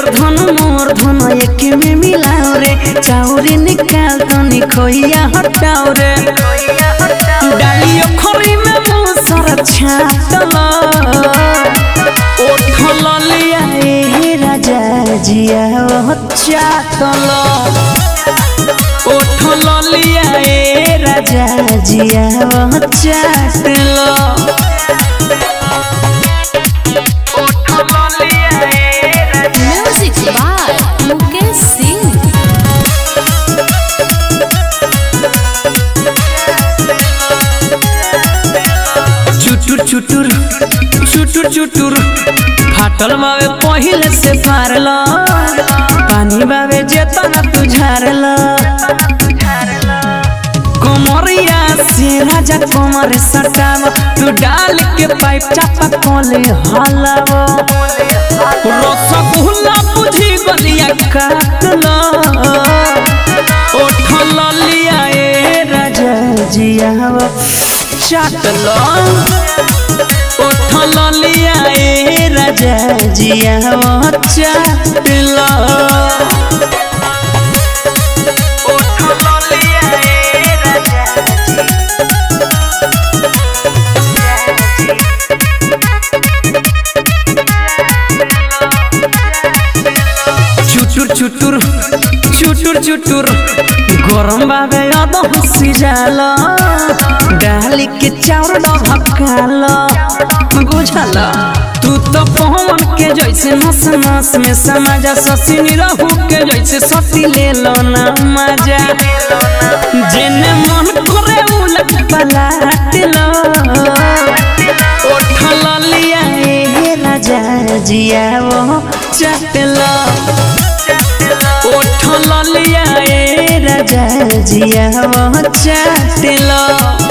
तोर धन मोर धन एक में मिलाओ रे चाउरी निकाल तनी खोइया हटाओ रे डालियो खरी में मुसर छाटला ओठल लिया ए राजा जिया चाटला ओठल लिया ए राजा जिया चाटला म्यूजिक बाय मुकेश सिंह चुटुर चुटुर चुटुर चुटुर फाटल बावे पहिले से फारला पानी बावे जेतना तू झारला कमरिया से राजा कमर सटाव तू डाल के पाइप चापा कोले हलाव रसगुल्ला बुझी गलिया काटला ओठल लिया ए राजा जिया चाटला ओठल लिया ए राजा जिया चाटला चुटुर चुटुर चुटुर चुटुर गरम बाबे अद हसी जाला डाली के चाउर ढकाला बुझला तू तो पवन के जैसे नस नस में समाजा ससिनी रहू के जैसे सती ले लो ना मजा जेने मन करे उलट पलट लो ओठल लिया ए राजा जिया चाटला ओठल लिया ए राजा जिया चाटला।